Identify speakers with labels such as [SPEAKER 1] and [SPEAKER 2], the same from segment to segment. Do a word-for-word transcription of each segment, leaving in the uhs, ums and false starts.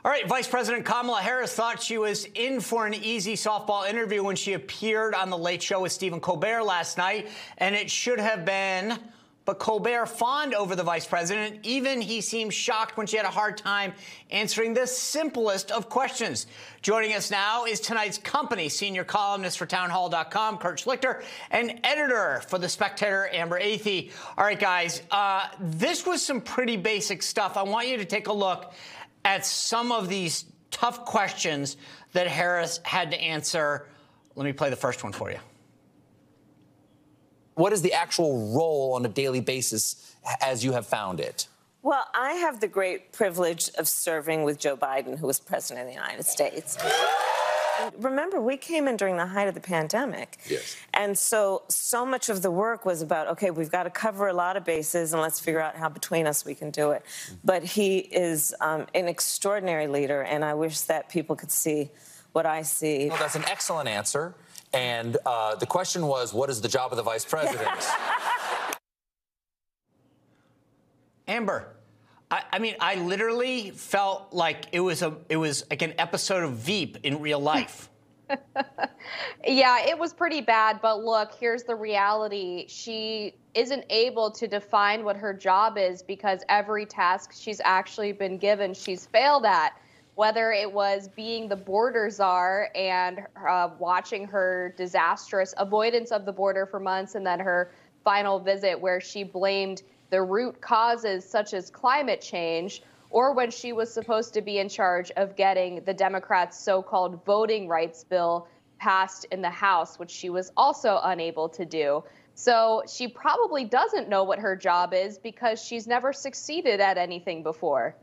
[SPEAKER 1] All right, Vice President Kamala Harris thought she was in for an easy softball interview when she appeared on The Late Show with Stephen Colbert last night, and it should have been. But Colbert fawned over the vice president. Even he seemed shocked when she had a hard time answering the simplest of questions. Joining us now is tonight's company senior columnist for townhall dot com, Kurt Schlichter, and editor for The Spectator, Amber Athey. All right, guys, uh, this was some pretty basic stuff. I want you to take a look at some of these tough questions that Harris had to answer. Let me play the first one for you.
[SPEAKER 2] What is the actual role on a daily basis as you have found it?
[SPEAKER 3] Well, I have the great privilege of serving with Joe Biden, who was president of the United States. And remember, we came in during the height of the pandemic.
[SPEAKER 2] Yes.
[SPEAKER 3] And so, so much of the work was about, okay, we've got to cover a lot of bases and let's figure out how between us we can do it. Mm-hmm. But he is um, an extraordinary leader, and I wish that people could see what I see.
[SPEAKER 2] Well, that's an excellent answer. And uh, the question was, what is the job of the vice president?
[SPEAKER 1] Amber, I, I mean, I literally felt like it was a it was like an episode of Veep in real life.
[SPEAKER 4] Yeah, it was pretty bad. But look, here's the reality. She isn't able to define what her job is because every task she's actually been given, she's failed at. Whether it was being the border czar and uh, watching her disastrous avoidance of the border for months, and then her final visit where she blamed the root causes such as climate change, or when she was supposed to be in charge of getting the Democrats' so-called voting rights bill passed in the House, which she was also unable to do. So she probably doesn't know what her job is because she's never succeeded at anything before.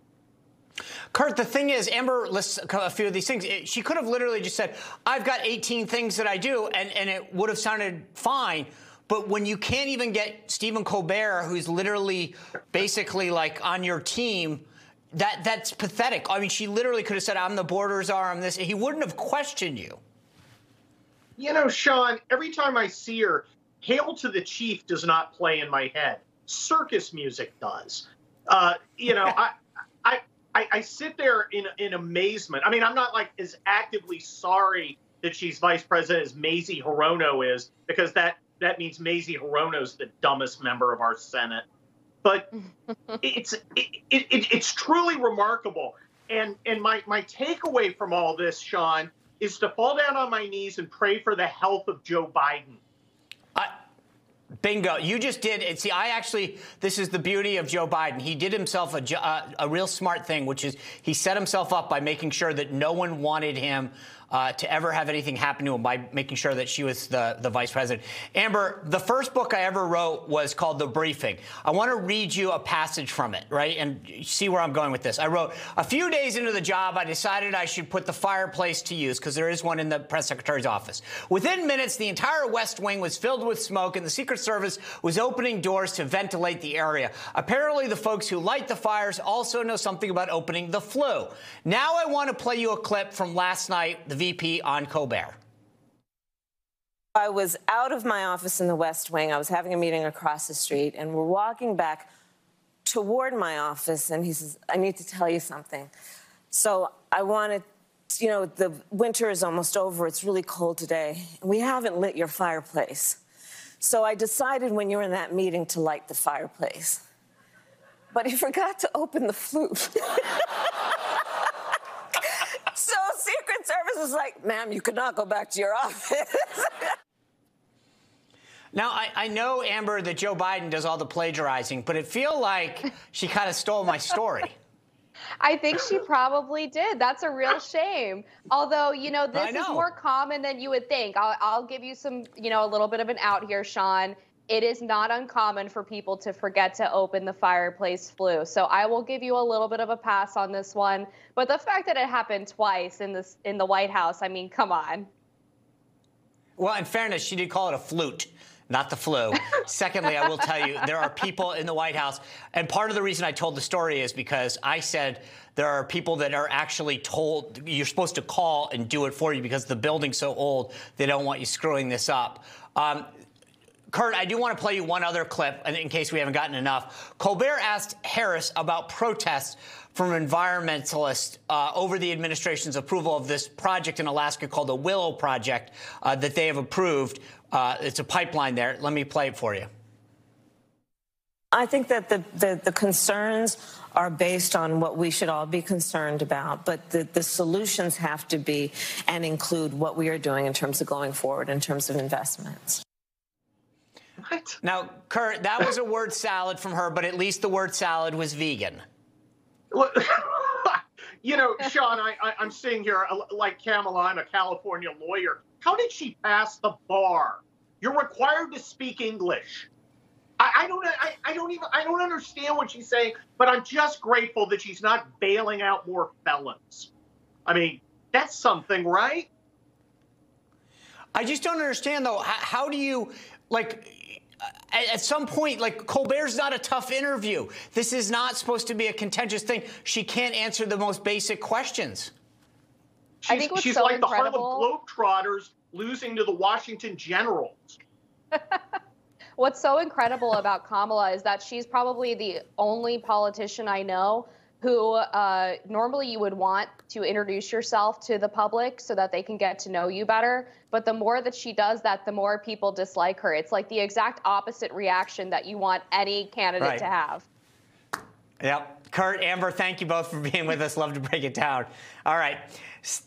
[SPEAKER 1] Kurt, the thing is, Amber lists a few of these things. She could have literally just said, I've got eighteen things that I do, and, and it would have sounded fine. But when you can't even get Stephen Colbert, who's literally basically like on your team, that that's pathetic. I mean, she literally could have said, I'm the border czar, I'm this. He wouldn't have questioned you.
[SPEAKER 5] You know, Sean, every time I see her, Hail to the Chief does not play in my head. Circus music does. Uh, you know, I... I I, I sit there in in amazement. I mean, I'm not like as actively sorry that she's vice president as Mazie Hirono is, because that that means Mazie Hirono's the dumbest member of our Senate. But it's it, it, it, it's truly remarkable. And and my my takeaway from all this, Sean, is to fall down on my knees and pray for the health of Joe Biden.
[SPEAKER 1] I, Bingo. You just did it. See, I actually, this is the beauty of Joe Biden. He did himself a, uh, a real smart thing, which is he set himself up by making sure that no one wanted him uh, to ever have anything happen to him by making sure that she was the, the vice president. Amber, the first book I ever wrote was called The Briefing. I want to read you a passage from it, right, and see where I'm going with this. I wrote, a few days into the job, I decided I should put the fireplace to use, because there is one in the press secretary's office. Within minutes, the entire West Wing was filled with smoke, and the Secret Service was opening doors to ventilate the area. Apparently, the folks who light the fires also know something about opening the flue. Now I want to play you a clip from last night, the V P on Colbert.
[SPEAKER 3] I was out of my office in the West Wing. I was having a meeting across the street, and we're walking back toward my office, and he says, I need to tell you something. So I wanted, you know, the winter is almost over. It's really cold today, and we haven't lit your fireplace. So I decided when you were in that meeting to light the fireplace. But he forgot to open the flute. So Secret Service was like, ma'am, you could not go back to your office.
[SPEAKER 1] Now, I, I know, Amber, that Joe Biden does all the plagiarizing, but it feels like she kind of stole my story.
[SPEAKER 4] I think she probably did. That's a real shame. Although, you know, this
[SPEAKER 1] know.
[SPEAKER 4] is more common than you would think. I'll, I'll give you some, you know, a little bit of an out here, Sean. It is not uncommon for people to forget to open the fireplace flue. So I will give you a little bit of a pass on this one. But the fact that it happened twice in this in the White House, I mean, come on.
[SPEAKER 1] Well, in fairness, she did call it a flute, not the flu. Secondly, I will tell you, there are people in the White House, and part of the reason I told the story is because I said there are people that are actually told you're supposed to call and do it for you because the building's so old, they don't want you screwing this up. Um, Kurt, I do want to play you one other clip in case we haven't gotten enough. Colbert asked Harris about protests from environmentalists uh, over the administration's approval of this project in Alaska called the Willow Project uh, that they have approved. Uh, it's a pipeline there. Let me play it for you.
[SPEAKER 3] I think that the, the, the concerns are based on what we should all be concerned about, but the, the solutions have to be and include what we are doing in terms of going forward, in terms of investments.
[SPEAKER 5] What?
[SPEAKER 1] Now, Kurt, that was a word salad from her, but at least the word salad was vegan.
[SPEAKER 5] Look, you know, Sean, I, I, I'm sitting here uh, like Kamala, I'm a California lawyer. How did she pass the bar? You're required to speak English. I, I don't. I, I don't even. I don't understand what she's saying. But I'm just grateful that she's not bailing out more felons. I mean, that's something, right?
[SPEAKER 1] I just don't understand, though. How, how do you, like, at, at some point, like, Colbert's not a tough interview. This is not supposed to be a contentious thing. She can't answer the most basic questions.
[SPEAKER 5] She's,
[SPEAKER 4] I think what's
[SPEAKER 5] she's
[SPEAKER 4] so
[SPEAKER 5] like
[SPEAKER 4] incredible,
[SPEAKER 5] the Harlem Globetrotters losing to the Washington Generals.
[SPEAKER 4] What's so incredible about Kamala is that she's probably the only politician I know who uh, normally you would want to introduce yourself to the public so that they can get to know you better. But the more that she does that, the more people dislike her. It's like the exact opposite reaction that you want any candidate
[SPEAKER 1] Right.
[SPEAKER 4] to have.
[SPEAKER 1] Yep. Kurt, Amber, thank you both for being with us. Love to break it down. All right.